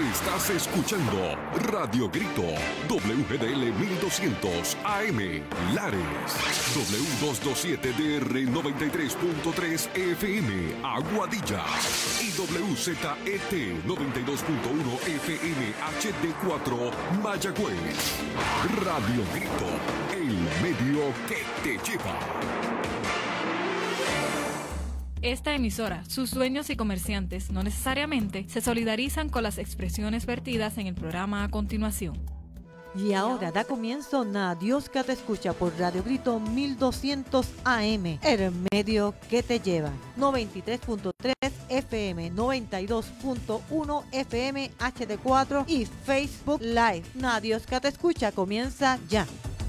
Estás escuchando Radio Grito, WGDL 1200 AM, Lares, W227DR 93.3 FM, Aguadilla, y WZET 92.1 FM HD4, Mayagüez. Radio Grito, el medio que te lleva. Esta emisora, sus dueños y comerciantes no necesariamente se solidarizan con las expresiones vertidas en el programa a continuación. Y ahora da comienzo Dios que te escucha por Radio Grito 1200 AM, el medio que te lleva. 93.3 FM, 92.1 FM HD4 y Facebook Live. Dios que te escucha comienza ya.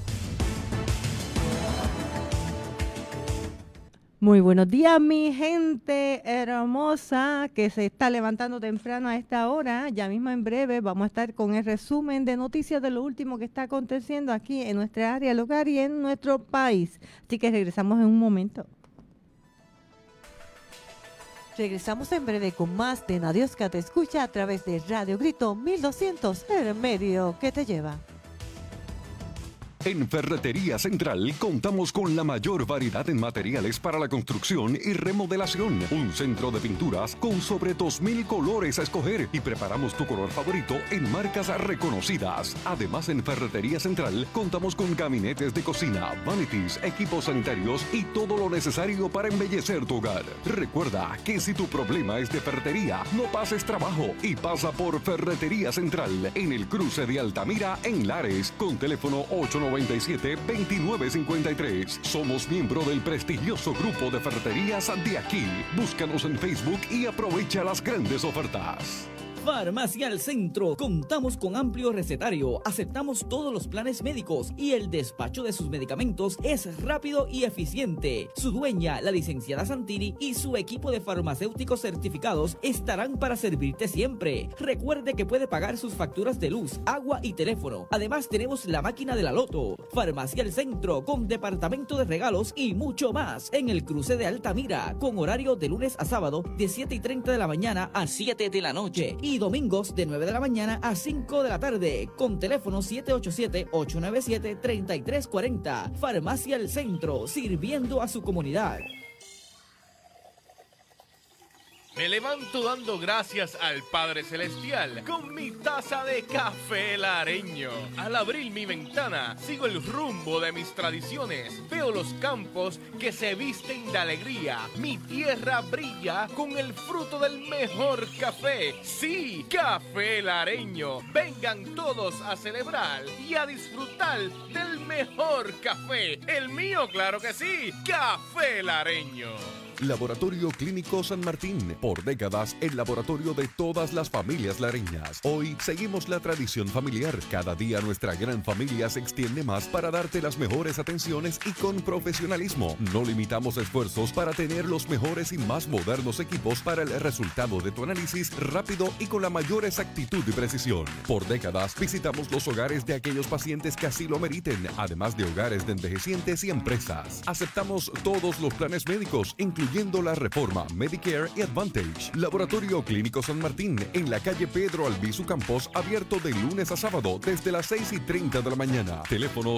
Muy buenos días, mi gente hermosa que se está levantando temprano a esta hora. Ya mismo en breve vamos a estar con el resumen de noticias de lo último que está aconteciendo aquí en nuestra área local y en nuestro país. Así que regresamos en un momento. Regresamos en breve con más de Dios que te escucha a través de Radio Grito 1200, el medio que te lleva. En Ferretería Central contamos con la mayor variedad en materiales para la construcción y remodelación. Un centro de pinturas con sobre 2,000 colores a escoger y preparamos tu color favorito en marcas reconocidas. Además, en Ferretería Central contamos con gabinetes de cocina, vanities, equipos sanitarios y todo lo necesario para embellecer tu hogar. Recuerda que si tu problema es de ferretería, no pases trabajo y pasa por Ferretería Central en el cruce de Altamira en Lares con teléfono 897-2953. Somos miembro del prestigioso grupo de ferreterías de aquí. Búscanos en Facebook y aprovecha las grandes ofertas. Farmacia al Centro. Contamos con amplio recetario, aceptamos todos los planes médicos y el despacho de sus medicamentos es rápido y eficiente. Su dueña, la licenciada Santini, y su equipo de farmacéuticos certificados estarán para servirte siempre. Recuerde que puede pagar sus facturas de luz, agua y teléfono. Además tenemos la máquina de la loto. Farmacia al Centro con departamento de regalos y mucho más en el cruce de Altamira con horario de lunes a sábado de 7:30 de la mañana a 7 de la noche y domingos de 9 de la mañana a 5 de la tarde con teléfono 787-897-3340. Farmacia El Centro, sirviendo a su comunidad. Me levanto dando gracias al Padre Celestial con mi taza de café lareño. Al abrir mi ventana, sigo el rumbo de mis tradiciones. Veo los campos que se visten de alegría. Mi tierra brilla con el fruto del mejor café. Sí, café lareño. Vengan todos a celebrar y a disfrutar del mejor café. El mío, claro que sí, café lareño. Laboratorio Clínico San Martín, por décadas el laboratorio de todas las familias lareñas. Hoy seguimos la tradición familiar. Cada día nuestra gran familia se extiende más para darte las mejores atenciones y con profesionalismo. No limitamos esfuerzos para tener los mejores y más modernos equipos para el resultado de tu análisis rápido y con la mayor exactitud y precisión. Por décadas visitamos los hogares de aquellos pacientes que así lo meriten, además de hogares de envejecientes y empresas. Aceptamos todos los planes médicos, incluyendo la reforma Medicare y Advantage. Laboratorio Clínico San Martín, en la calle Pedro Albizu Campos, abierto de lunes a sábado desde las 6:30 de la mañana. Teléfono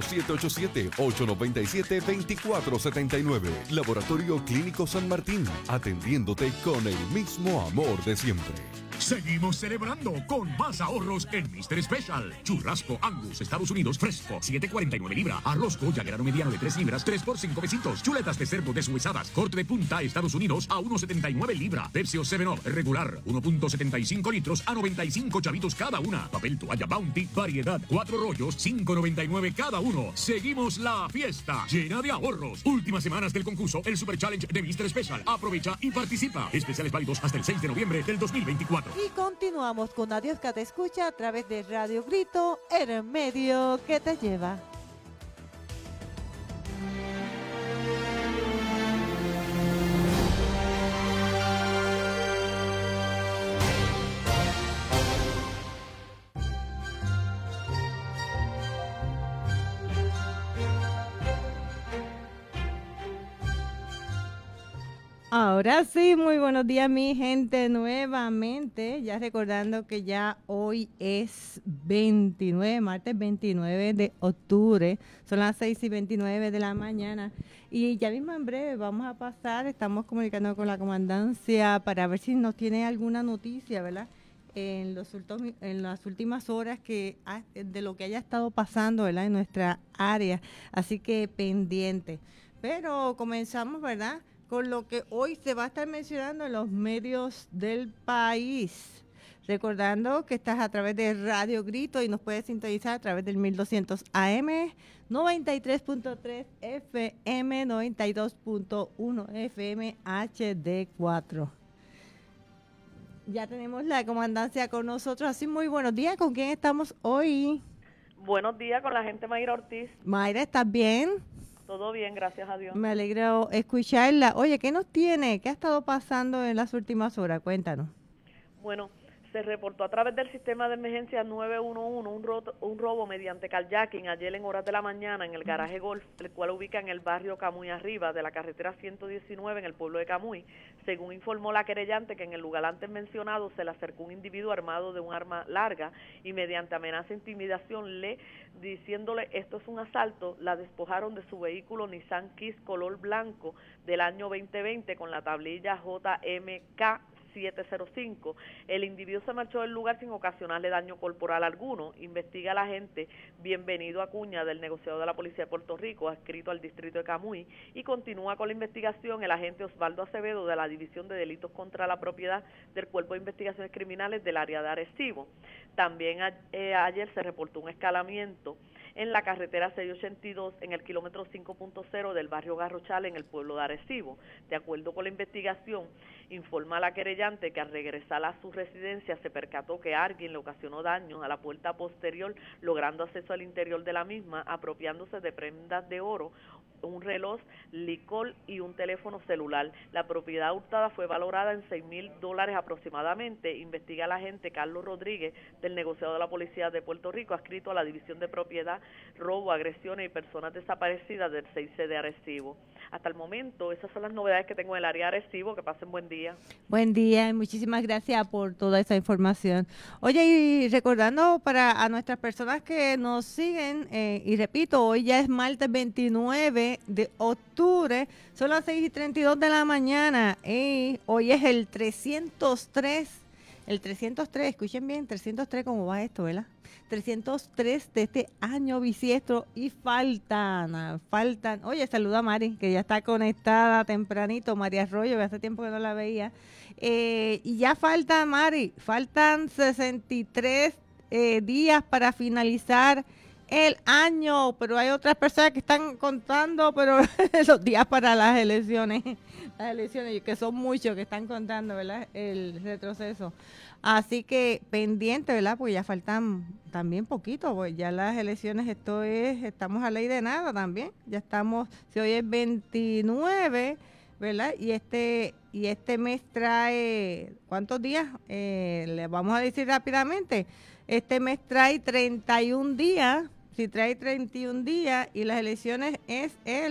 787-897-2479. Laboratorio Clínico San Martín, atendiéndote con el mismo amor de siempre. Seguimos celebrando con más ahorros en Mr. Special. Churrasco Angus, Estados Unidos, fresco, 7.49 libra. Arroz Goya grano mediano de 3 libras, 3 por 5 pesitos. Chuletas de cerdo deshuesadas, corte de punta, Estados Unidos, a 1.79 libra. Pepsi o 7-Up, regular, 1.75 litros a 95 chavitos cada una. Papel toalla Bounty, variedad, 4 rollos, 5.99 cada uno. Seguimos la fiesta, llena de ahorros. Últimas semanas del concurso, el Super Challenge de Mr. Special. Aprovecha y participa. Especiales válidos hasta el 6 de noviembre del 2024. Y continuamos con Dios que te escucha a través de Radio Grito, el medio que te lleva. Ahora sí, muy buenos días mi gente nuevamente, ya recordando que ya hoy es 29, martes 29 de octubre, son las 6:29 de la mañana y ya mismo en breve vamos a pasar, estamos comunicando con la comandancia para ver si nos tiene alguna noticia, ¿verdad? En las últimas horas de lo que haya estado pasando, ¿verdad? En nuestra área, así que pendiente. Pero comenzamos, ¿verdad?, con lo que hoy se va a estar mencionando en los medios del país. Recordando que estás a través de Radio Grito y nos puedes sintonizar a través del 1200 AM, 93.3 FM, 92.1 FM HD4. Ya tenemos la comandancia con nosotros, así muy buenos días. ¿Con quién estamos hoy? Buenos días, con la gente Mayra Ortiz. Mayra, ¿estás bien? Todo bien, gracias a Dios. Me alegro escucharla. Oye, ¿qué nos tiene? ¿Qué ha estado pasando en las últimas horas? Cuéntanos. Bueno, se reportó a través del sistema de emergencia 911 un robo mediante carjacking ayer en horas de la mañana en el garaje Golf, el cual ubica en el barrio Camuy Arriba de la carretera 119 en el pueblo de Camuy. Según informó la querellante, que en el lugar antes mencionado se le acercó un individuo armado de un arma larga y mediante amenaza e intimidación diciéndole esto es un asalto, la despojaron de su vehículo Nissan Kiss color blanco del año 2020 con la tablilla JMK 705. El individuo se marchó del lugar sin ocasionarle daño corporal alguno. Investiga la agente Bienvenido Acuña del negociado de la Policía de Puerto Rico, adscrito al distrito de Camuy, y continúa con la investigación el agente Osvaldo Acevedo de la División de Delitos contra la Propiedad del Cuerpo de Investigaciones Criminales del área de Arecibo. También ayer se reportó un escalamiento en la carretera 682 en el kilómetro 5.0 del barrio Garrochal en el pueblo de Arecibo. De acuerdo con la investigación, informa la querellante que al regresar a su residencia se percató que alguien le ocasionó daño a la puerta posterior, logrando acceso al interior de la misma, apropiándose de prendas de oro, un reloj, licor y un teléfono celular. La propiedad hurtada fue valorada en $6,000 aproximadamente. Investiga la agente Carlos Rodríguez del negociado de la Policía de Puerto Rico, adscrito a la División de Propiedad, Robo, Agresiones y Personas Desaparecidas del 6C de Arecibo. Hasta el momento, esas son las novedades que tengo en el área de Arecibo. Que pasen buen día. Buen día y muchísimas gracias por toda esa información. Oye, y recordando a nuestras personas que nos siguen, y repito, hoy ya es martes 29 de octubre, son las 6:32 de la mañana, y hoy es el 303, escuchen bien, 303, ¿cómo va esto, verdad? 303 de este año bisiestro y faltan, oye, saluda a Mari, que ya está conectada tempranito, María Arroyo, que hace tiempo que no la veía, y ya faltan 63 días para finalizar el año, pero hay otras personas que están contando, pero los días para las elecciones, que son muchos que están contando, ¿verdad?, el retroceso. Así que pendiente, ¿verdad?, porque ya faltan también poquito, pues ya las elecciones, estamos a ley de nada también, ya estamos, si hoy es 29, ¿verdad?, y este mes trae, ¿cuántos días? Le vamos a decir rápidamente, este mes trae 31 días, si trae 31 días, y las elecciones es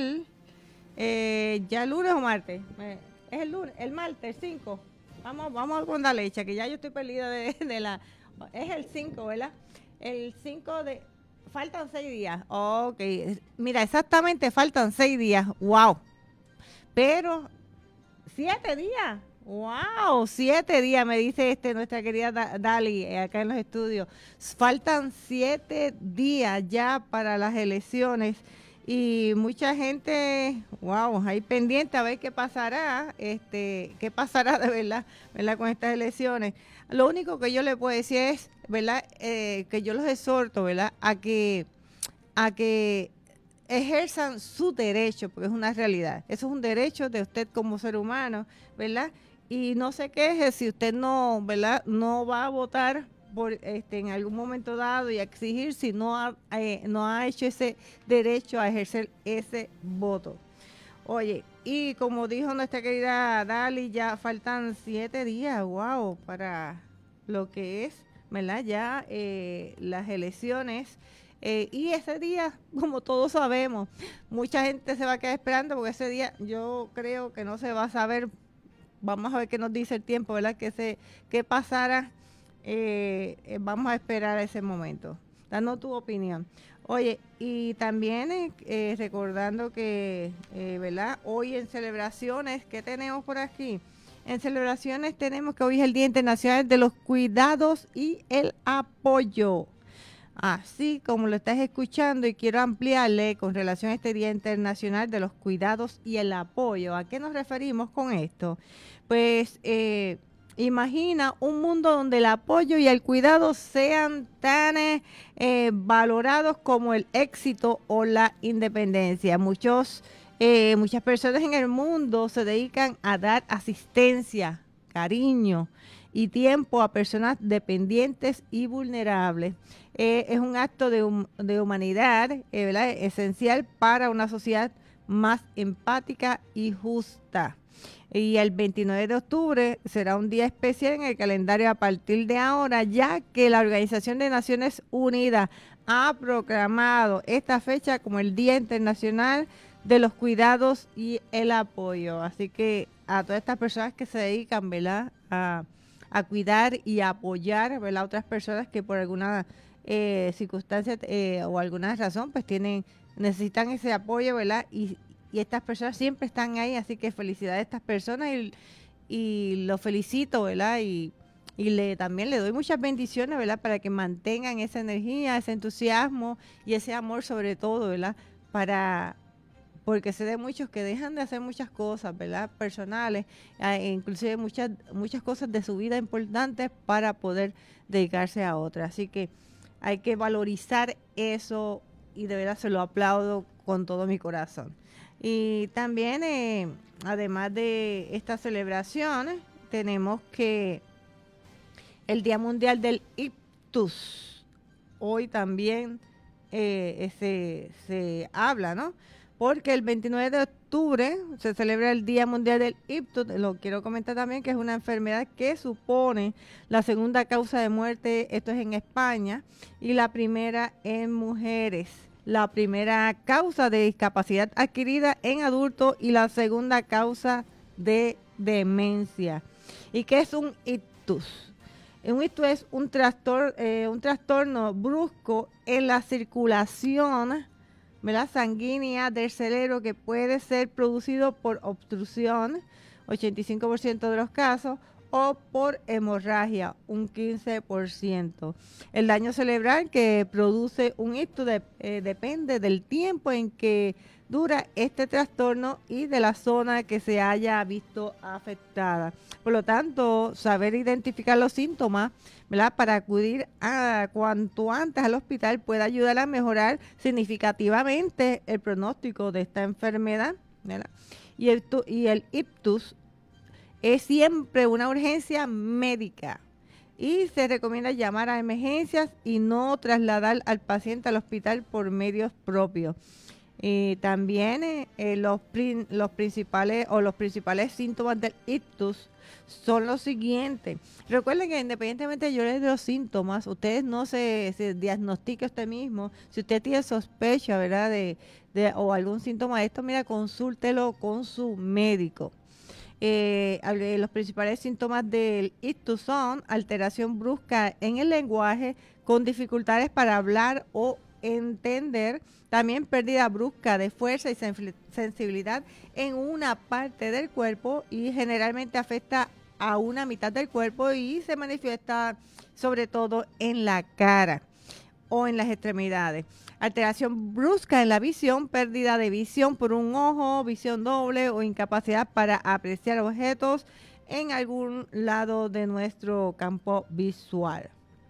ya lunes o martes, es el martes, el 5, vamos con la leche, que ya yo estoy perdida es el 5, ¿verdad? El 5 faltan 6 días, ok, mira, exactamente faltan 6 días, wow, pero 7 días, wow, 7 días, me dice nuestra querida Dali, acá en los estudios, faltan 7 días ya para las elecciones, y mucha gente, wow, ahí pendiente a ver qué pasará de verdad con estas elecciones. Lo único que yo le puedo decir es, ¿verdad?, que yo los exhorto, ¿verdad?, a que ejerzan su derecho, porque es una realidad. Eso es un derecho de usted como ser humano, ¿verdad? Y no se queje si usted no, ¿verdad?, no va a votar en algún momento dado y a exigir si no ha hecho ese derecho a ejercer ese voto. Oye, y como dijo nuestra querida Dali, ya faltan 7 días, wow, para lo que es, ¿verdad?, ya las elecciones. Y ese día, como todos sabemos, mucha gente se va a quedar esperando, porque ese día yo creo que no se va a saber vamos a ver qué nos dice el tiempo, ¿verdad? ¿Qué pasará? Vamos a esperar ese momento. Dando tu opinión. Oye, y también recordando que, ¿verdad? Hoy en celebraciones, ¿qué tenemos por aquí? En celebraciones tenemos que hoy es el Día Internacional de los Cuidados y el Apoyo. Así como lo estás escuchando, y quiero ampliarle con relación a este Día Internacional de los Cuidados y el Apoyo. ¿A qué nos referimos con esto? Pues imagina un mundo donde el apoyo y el cuidado sean tan valorados como el éxito o la independencia. Muchas personas en el mundo se dedican a dar asistencia, cariño y tiempo a personas dependientes y vulnerables. Es un acto de humanidad, ¿verdad? Esencial para una sociedad más empática y justa. Y el 29 de octubre será un día especial en el calendario a partir de ahora, ya que la Organización de Naciones Unidas ha proclamado esta fecha como el Día Internacional de los Cuidados y el Apoyo. Así que a todas estas personas que se dedican, ¿verdad?, a cuidar y a apoyar, ¿verdad?, a otras personas que por alguna circunstancia o alguna razón pues necesitan ese apoyo, ¿verdad? Y estas personas siempre están ahí, así que felicidades a estas personas y los felicito, ¿verdad? Y también le doy muchas bendiciones, ¿verdad? Para que mantengan esa energía, ese entusiasmo y ese amor sobre todo, ¿verdad? Porque sé de muchos que dejan de hacer muchas cosas, ¿verdad?, personales, inclusive muchas cosas de su vida importantes para poder dedicarse a otras. Así que hay que valorizar eso y de verdad se lo aplaudo con todo mi corazón. Y también, además de estas celebraciones, tenemos que el Día Mundial del Ictus. Hoy también se habla, ¿no? Porque el 29 de octubre se celebra el Día Mundial del Ictus. Lo quiero comentar también que es una enfermedad que supone la segunda causa de muerte, esto es en España, y la primera en mujeres. La primera causa de discapacidad adquirida en adultos y la segunda causa de demencia. ¿Y qué es un ictus? Un ictus es un trastorno brusco en la circulación, ¿verdad?, sanguínea del cerebro que puede ser producido por obstrucción, 85% de los casos, o por hemorragia, un 15%. El daño cerebral que produce un ictus depende del tiempo en que dura este trastorno y de la zona que se haya visto afectada. Por lo tanto, saber identificar los síntomas, ¿verdad?, para acudir cuanto antes al hospital puede ayudar a mejorar significativamente el pronóstico de esta enfermedad, ¿verdad? Y el ictus es siempre una urgencia médica y se recomienda llamar a emergencias y no trasladar al paciente al hospital por medios propios. También los principales síntomas del ictus son los siguientes. Recuerden que independientemente yo les dé los síntomas, ustedes no se diagnostique usted mismo. Si usted tiene sospecha, ¿verdad?, o algún síntoma de esto, mira, consúltelo con su médico. Los principales síntomas del ictus son alteración brusca en el lenguaje, con dificultades para hablar o entender, también pérdida brusca de fuerza y sensibilidad en una parte del cuerpo y generalmente afecta a una mitad del cuerpo y se manifiesta sobre todo en la cara o en las extremidades. Alteración brusca en la visión, pérdida de visión por un ojo, visión doble o incapacidad para apreciar objetos en algún lado de nuestro campo visual.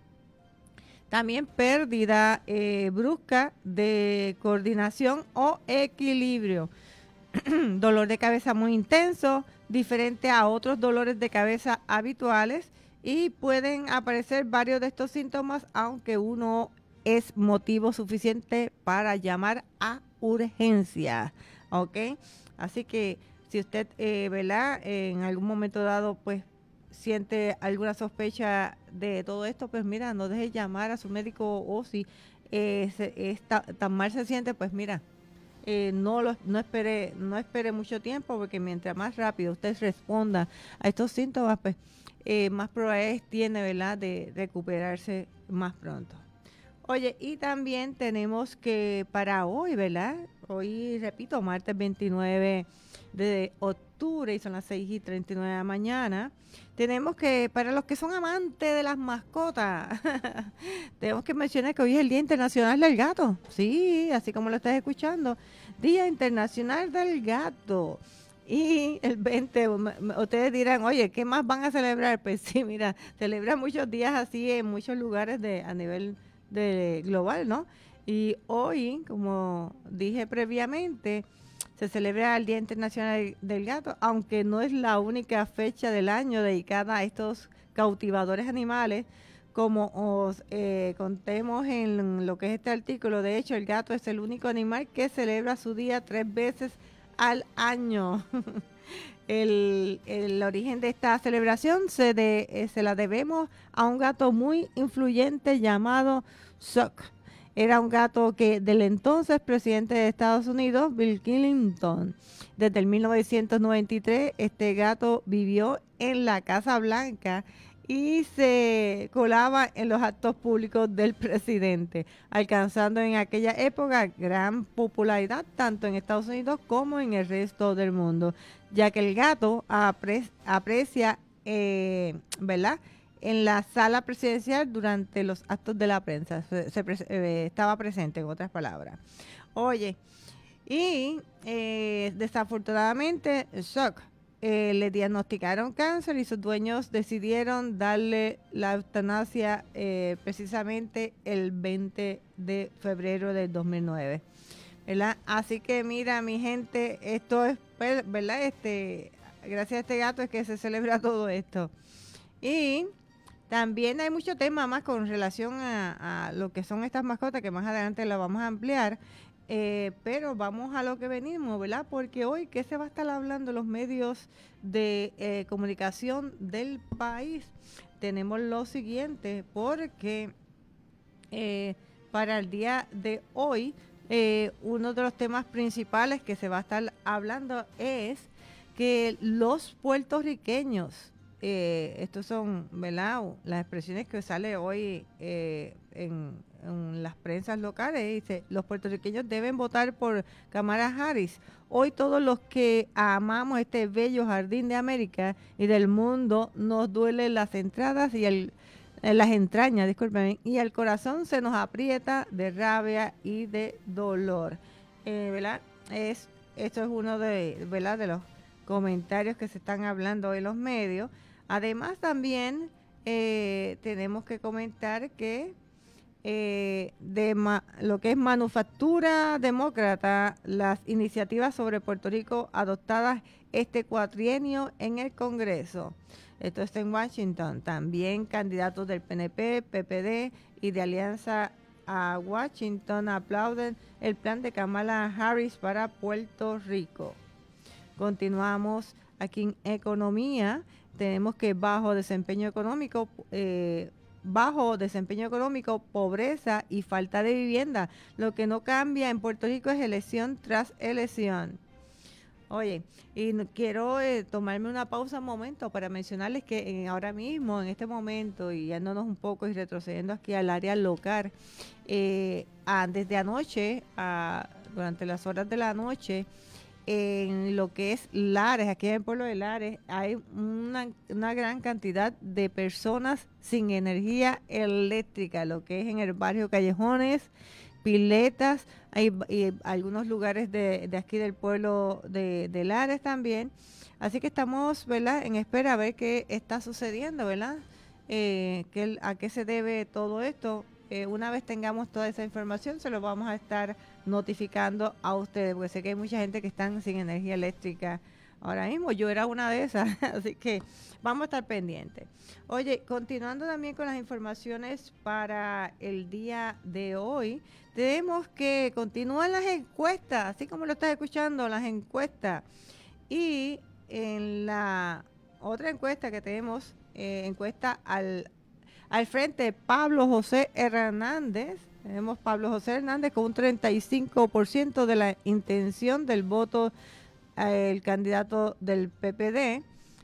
También pérdida brusca de coordinación o equilibrio. Dolor de cabeza muy intenso, diferente a otros dolores de cabeza habituales, y pueden aparecer varios de estos síntomas, aunque uno es motivo suficiente para llamar a urgencia, ¿ok? Así que si usted, ¿verdad?, en algún momento dado, pues, siente alguna sospecha de todo esto, pues mira, no deje llamar a su médico, o si tan mal se siente, pues mira, no espere mucho tiempo, porque mientras más rápido usted responda a estos síntomas, pues más probabilidades tiene, ¿verdad?, de recuperarse más pronto. Oye, y también tenemos que para hoy, ¿verdad? Hoy, repito, martes 29 de octubre, y son las 6:39 de la mañana. Tenemos que, para los que son amantes de las mascotas, tenemos que mencionar que hoy es el Día Internacional del Gato. Sí, así como lo estás escuchando. Día Internacional del Gato. Y el 20, ustedes dirán, oye, ¿qué más van a celebrar? Pues sí, mira, celebran muchos días así en muchos lugares a nivel de global, ¿no? Y hoy, como dije previamente, se celebra el Día Internacional del Gato, aunque no es la única fecha del año dedicada a estos cautivadores animales, como os contemos en lo que es este artículo. De hecho, el gato es el único animal que celebra su día 3 veces al año. El origen de esta celebración se la debemos a un gato muy influyente llamado Suck. Era un gato que del entonces presidente de Estados Unidos, Bill Clinton. Desde el 1993, este gato vivió en la Casa Blanca y se colaba en los actos públicos del presidente, alcanzando en aquella época gran popularidad tanto en Estados Unidos como en el resto del mundo, ya que el gato aprecia, ¿verdad?, en la sala presidencial durante los actos de la prensa. Estaba presente, en otras palabras. Oye, y desafortunadamente, Shock le diagnosticaron cáncer y sus dueños decidieron darle la eutanasia precisamente el 20 de febrero del 2009. ¿Verdad? Así que mira, mi gente, esto es, ¿verdad? Gracias a este gato es que se celebra todo esto. Y también hay mucho tema más con relación a lo que son estas mascotas, que más adelante la vamos a ampliar. Pero vamos a lo que venimos, ¿verdad? Porque hoy, ¿qué se va a estar hablando en los medios de comunicación del país? Tenemos lo siguiente, porque para el día de hoy, uno de los temas principales que se va a estar hablando es que los puertorriqueños, estos son, ¿verdad?, las expresiones que sale hoy en las prensas locales, dice, los puertorriqueños deben votar por Kamala Harris. Hoy todos los que amamos este bello jardín de América y del mundo nos duelen las entradas y las entrañas, discúlpenme, y el corazón se nos aprieta de rabia y de dolor. ¿Verdad? Esto es uno ¿verdad?, de los comentarios que se están hablando en los medios. Además también tenemos que comentar que lo que es manufactura demócrata, las iniciativas sobre Puerto Rico adoptadas este cuatrienio en el Congreso. Esto está en Washington. También candidatos del PNP, PPD y de Alianza a Washington aplauden el plan de Kamala Harris para Puerto Rico. Continuamos aquí en economía. Tenemos que bajo desempeño económico, pobreza y falta de vivienda. Lo que no cambia en Puerto Rico es elección tras elección. Oye, y quiero tomarme una pausa un momento para mencionarles que ahora mismo, en este momento, y yéndonos un poco y retrocediendo aquí al área local, desde anoche, durante las horas de la noche, en lo que es Lares, aquí en el pueblo de Lares, hay una gran cantidad de personas sin energía eléctrica, lo que es en el barrio Callejones, Piletas, hay algunos lugares de aquí del pueblo de Lares también. Así que estamos, ¿verdad?, en espera a ver qué está sucediendo, ¿verdad? ¿A qué se debe todo esto? Una vez tengamos toda esa información, se lo vamos a estar notificando a ustedes, porque sé que hay mucha gente que están sin energía eléctrica ahora mismo. Yo era una de esas, así que vamos a estar pendientes. Oye, continuando también con las informaciones para el día de hoy, tenemos que continuar las encuestas, así como lo estás escuchando, las encuestas. Y en la otra encuesta que tenemos, encuesta al frente Pablo José Hernández, Tenemos Pablo José Hernández con un 35% de la intención del voto, el candidato del PPD.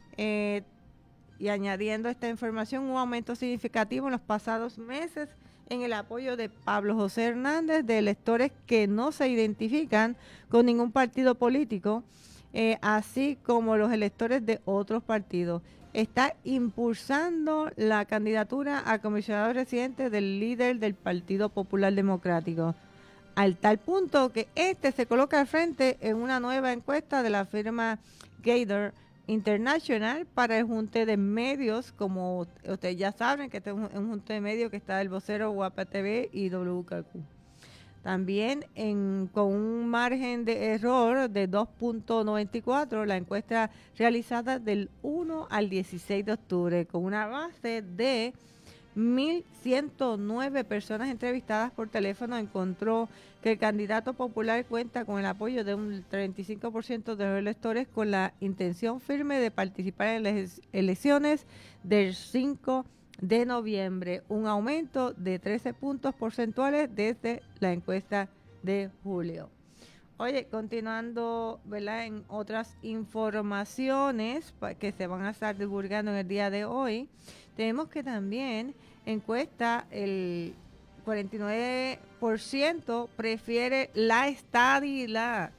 Y añadiendo esta información, un aumento significativo en los pasados meses en el apoyo de Pablo José Hernández de electores que no se identifican con ningún partido político, así como los electores de otros partidos. Está impulsando la candidatura a comisionado residente del líder del Partido Popular Democrático, al tal punto que se coloca al frente en una nueva encuesta de la firma Gator International para el junte de medios, como ustedes ya saben, que este es un junte de medios que está el vocero, Guapa TV y WKQ. También con un margen de error de 2.94, la encuesta realizada del 1 al 16 de octubre, con una base de 1.109 personas entrevistadas por teléfono, encontró que el candidato popular cuenta con el apoyo de un 35% de los electores con la intención firme de participar en las elecciones del 5 de noviembre, un aumento de 13 puntos porcentuales desde la encuesta de julio. Oye, continuando, ¿verdad?, en otras informaciones que se van a estar divulgando en el día de hoy, tenemos que también encuesta el 49% prefiere la estadidad.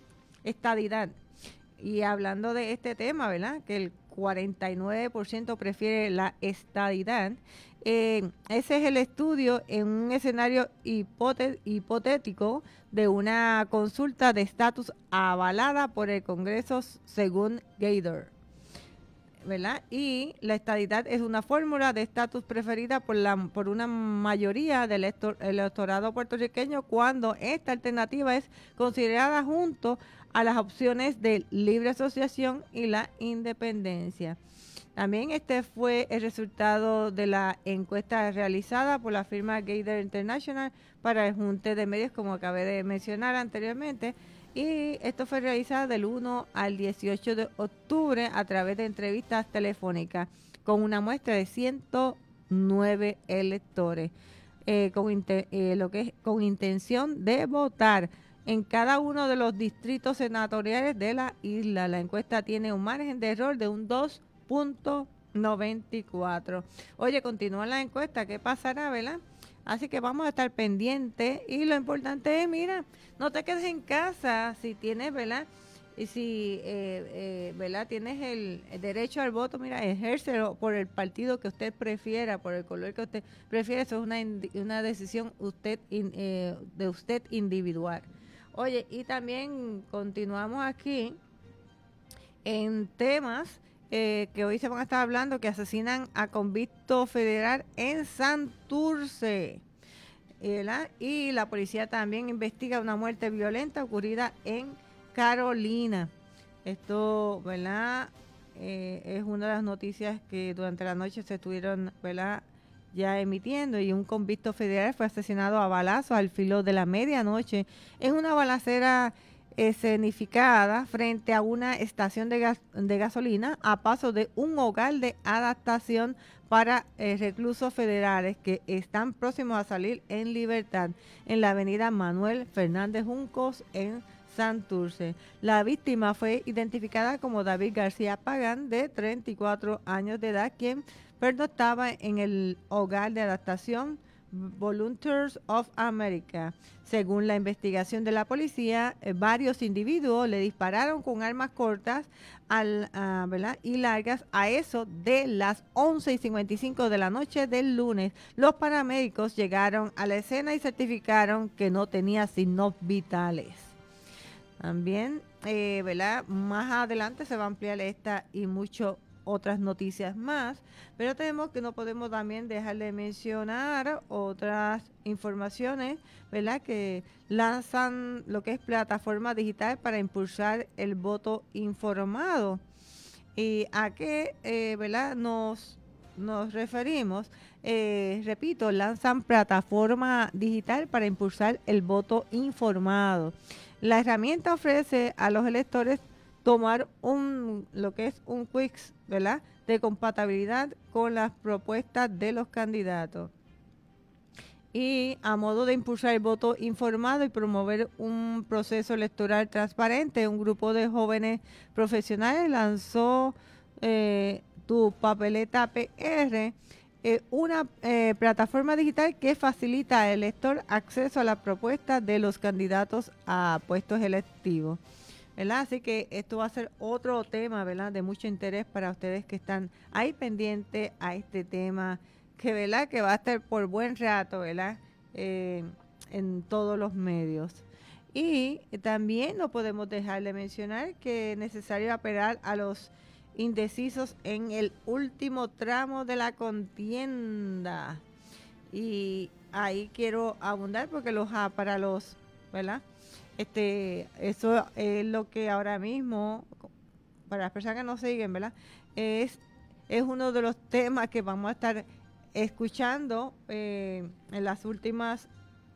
Y hablando de este tema, ¿verdad?, que el 49% prefiere la estadidad. Ese es el estudio en un escenario hipotético de una consulta de estatus avalada por el Congreso según Gator, ¿verdad? Y la estadidad es una fórmula de estatus preferida por una mayoría del electorado puertorriqueño cuando esta alternativa es considerada junto a las opciones de libre asociación y la independencia. También este fue el resultado de la encuesta realizada por la firma Gator International para el junte de medios, como acabé de mencionar anteriormente, y esto fue realizado del 1 al 18 de octubre a través de entrevistas telefónicas con una muestra de 109 electores con intención de votar en cada uno de los distritos senatoriales de la isla. La encuesta tiene un margen de error de un 2.94. Oye, continúa la encuesta, ¿qué pasará, verdad? Así que vamos a estar pendientes y lo importante es, mira, no te quedes en casa si tienes, ¿verdad? Y si, ¿verdad?, tienes el derecho al voto, mira, ejércelo por el partido que usted prefiera, por el color que usted prefiera. Eso es una decisión de usted individual. Oye, y también continuamos aquí en temas que hoy se van a estar hablando, que asesinan a convicto federal en Santurce, ¿verdad? Y la policía también investiga una muerte violenta ocurrida en Carolina. Esto, ¿verdad?, es una de las noticias que durante la noche se estuvieron, ¿verdad?, ya emitiendo, y un convicto federal fue asesinado a balazos al filo de la medianoche en una balacera escenificada frente a una estación de gasolina a paso de un hogar de adaptación para reclusos federales que están próximos a salir en libertad en la avenida Manuel Fernández Juncos en Santurce. La víctima fue identificada como David García Pagán, de 34 años de edad, quien pernoctaba en el hogar de adaptación Volunteers of America. Según la investigación de la policía, varios individuos le dispararon con armas cortas ¿verdad?, y largas a eso de las 11:55 de la noche del lunes. Los paramédicos llegaron a la escena y certificaron que no tenía signos vitales. También, ¿verdad?, más adelante se va a ampliar esta y mucho otras noticias más, pero tenemos que no podemos también dejar de mencionar otras informaciones, ¿verdad?, que lanzan lo que es plataforma digital para impulsar el voto informado. ¿Y a qué, ¿verdad?, nos referimos? Repito, lanzan plataforma digital para impulsar el voto informado. La herramienta ofrece a los electores tomar lo que es un quiz, ¿verdad?, de compatibilidad con las propuestas de los candidatos. Y a modo de impulsar el voto informado y promover un proceso electoral transparente, un grupo de jóvenes profesionales lanzó Tu Papeleta PR, una plataforma digital que facilita al elector acceso a las propuestas de los candidatos a puestos electivos, ¿verdad? Así que esto va a ser otro tema, ¿verdad?, de mucho interés para ustedes que están ahí pendientes a este tema, que, ¿verdad?, que va a estar por buen rato, ¿verdad?, en todos los medios. Y también no podemos dejar de mencionar que es necesario apelar a los indecisos en el último tramo de la contienda. Y ahí quiero abundar porque para los, ¿verdad?, eso es lo que ahora mismo, para las personas que nos siguen, ¿verdad?, es uno de los temas que vamos a estar escuchando en las últimas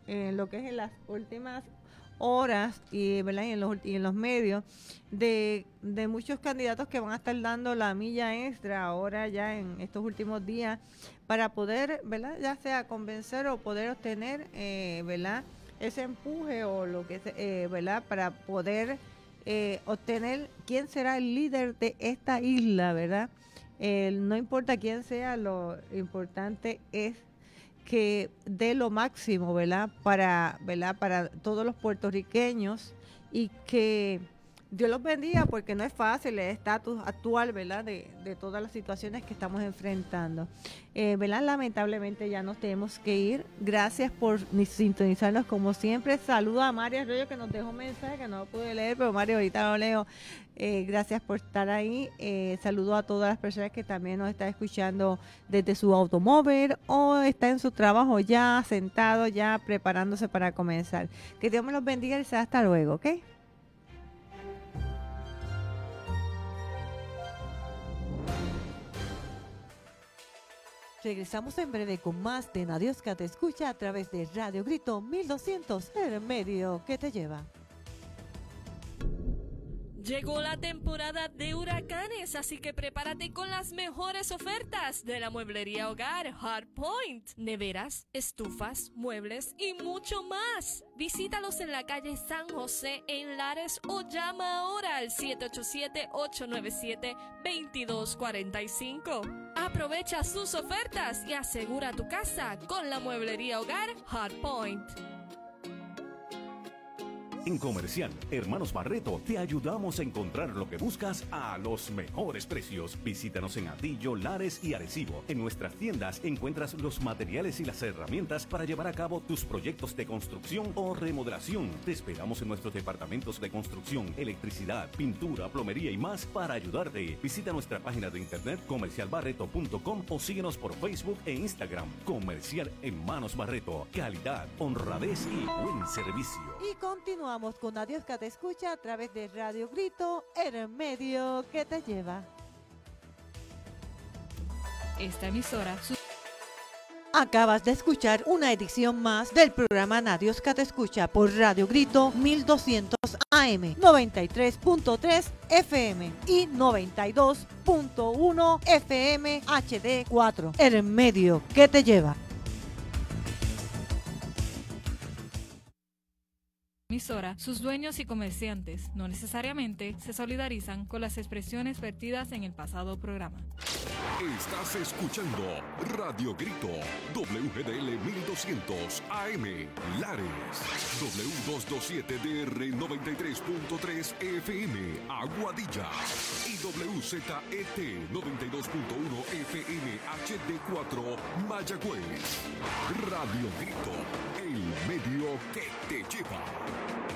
horas y, ¿verdad?, y en los medios de muchos candidatos que van a estar dando la milla extra ahora ya en estos últimos días para poder, ¿verdad?, ya sea convencer o poder obtener, ¿verdad?, ese empuje o lo que ¿verdad?, para poder obtener quién será el líder de esta isla, ¿verdad? No importa quién sea, lo importante es que dé lo máximo, ¿verdad?, para todos los puertorriqueños, y que Dios los bendiga, porque no es fácil el estatus actual, ¿verdad?, de todas las situaciones que estamos enfrentando. ¿Verdad? Lamentablemente ya nos tenemos que ir. Gracias por sintonizarnos como siempre. Saludo a Mario Arroyo, que nos dejó un mensaje que no lo pude leer, pero Mario, ahorita lo leo. Gracias por estar ahí. Saludo a todas las personas que también nos están escuchando desde su automóvil o está en su trabajo ya sentado, ya preparándose para comenzar. Que Dios me los bendiga y sea hasta luego, ¿ok? Regresamos en breve con más de Dios que te escucha a través de Radio Grito 1200, el medio que te lleva. Llegó la temporada de huracanes, así que prepárate con las mejores ofertas de la mueblería hogar Hardpoint. Neveras, estufas, muebles y mucho más. Visítalos en la calle San José en Lares o llama ahora al 787-897-2245. Aprovecha sus ofertas y asegura tu casa con la mueblería hogar Hardpoint. En Comercial Hermanos Barreto te ayudamos a encontrar lo que buscas a los mejores precios. Visítanos en Atillo, Lares y Arecibo. En nuestras tiendas encuentras los materiales y las herramientas para llevar a cabo tus proyectos de construcción o remodelación. Te esperamos en nuestros departamentos de construcción, electricidad, pintura, plomería y más para ayudarte. Visita nuestra página de internet comercialbarreto.com o síguenos por Facebook e Instagram. Comercial Hermanos Barreto. Calidad, honradez y buen servicio. Y continuamos con Dios que te escucha a través de Radio Grito, el medio que te lleva. Esta emisora. Acabas de escuchar una edición más del programa Dios que te escucha por Radio Grito 1200 AM, 93.3 FM y 92.1 FM HD4, el medio que te lleva. Emisora, sus dueños y comerciantes no necesariamente se solidarizan con las expresiones vertidas en el pasado programa. Estás escuchando Radio Grito, WGDL 1200 AM, Lares, W227DR 93.3 FM, Aguadilla, y WZET 92.1 FM HD4, Mayagüez. Radio Grito, el medio que te lleva.